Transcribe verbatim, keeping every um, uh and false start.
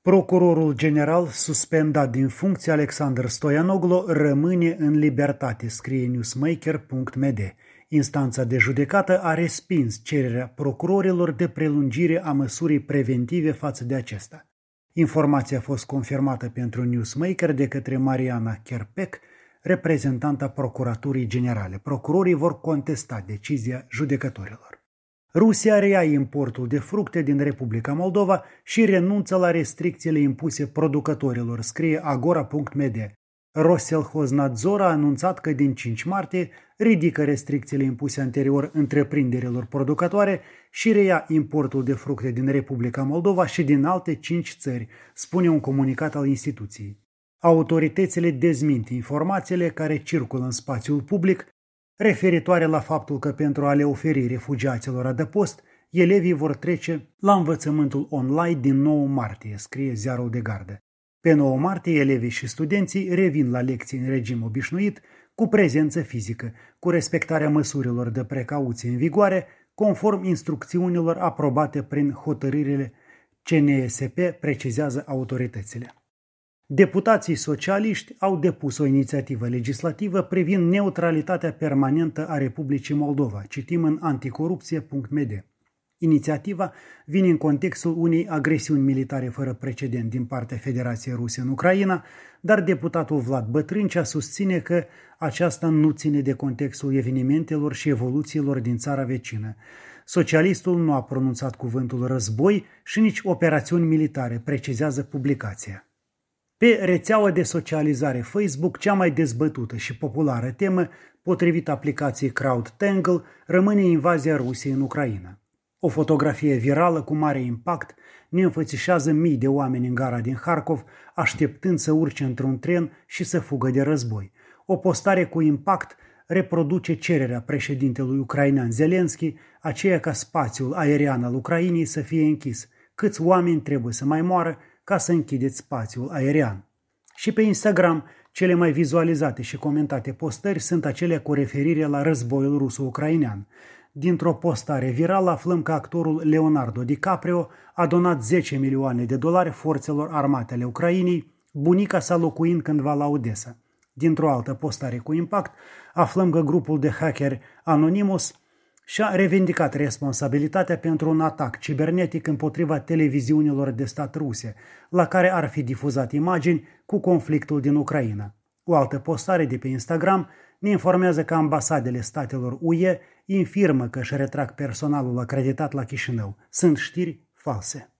Procurorul general suspendat din funcție Alexandru Stoianoglu rămâne în libertate, scrie newsmaker punct m d. Instanța de judecată a respins cererea procurorilor de prelungire a măsurii preventive față de acesta. Informația a fost confirmată pentru Newsmaker de către Mariana Kerpec, reprezentanta Procuraturii Generale. Procurorii vor contesta decizia judecătorilor. Rusia reia importul de fructe din Republica Moldova și renunță la restricțiile impuse producătorilor, scrie agora punct m d. Roselhoznadzor a anunțat că din cinci martie ridică restricțiile impuse anterior întreprinderilor producătoare și reia importul de fructe din Republica Moldova și din alte cinci țări, spune un comunicat al instituției. Autoritățile dezmint informațiile care circulă în spațiul public referitoare la faptul că pentru a le oferi refugiaților adăpost, elevii vor trece la învățământul online din nouă martie, scrie Ziarul de Gardă. Pe nouă martie, elevii și studenții revin la lecții în regim obișnuit, cu prezență fizică, cu respectarea măsurilor de precauție în vigoare, conform instrucțiunilor aprobate prin hotărârile C N S P, precizează autoritățile. Deputații socialiști au depus o inițiativă legislativă privind neutralitatea permanentă a Republicii Moldova, citim în anticorupție punct m d. Inițiativa vine în contextul unei agresiuni militare fără precedent din partea Federației Ruse în Ucraina, dar deputatul Vlad Bătrâncea susține că aceasta nu ține de contextul evenimentelor și evoluțiilor din țara vecină. Socialistul nu a pronunțat cuvântul război și nici operațiuni militare, precizează publicația. Pe rețeaua de socializare Facebook, cea mai dezbătută și populară temă, potrivit aplicației CrowdTangle, rămâne invazia Rusiei în Ucraina. O fotografie virală cu mare impact ne înfățișează mii de oameni în gara din Harkov, așteptând să urce într-un tren și să fugă de război. O postare cu impact reproduce cererea președintelui ucrainean Zelensky, aceea ca spațiul aerian al Ucrainei să fie închis. Câți oameni trebuie să mai moară ca să închideți spațiul aerian? Și pe Instagram, cele mai vizualizate și comentate postări sunt acele cu referire la războiul ruso-ucrainean. Dintr-o postare virală aflăm că actorul Leonardo DiCaprio a donat zece milioane de dolari forțelor armate ale Ucrainei, bunica sa locuind cândva la Odessa. Dintr-o altă postare cu impact, aflăm că grupul de hacker Anonymous și-a revendicat responsabilitatea pentru un atac cibernetic împotriva televiziunilor de stat ruse, la care ar fi difuzat imagini cu conflictul din Ucraina. O altă postare de pe Instagram ne informează că ambasadele statelor U E infirmă că își retrag personalul acreditat la Chișinău. Sunt știri false.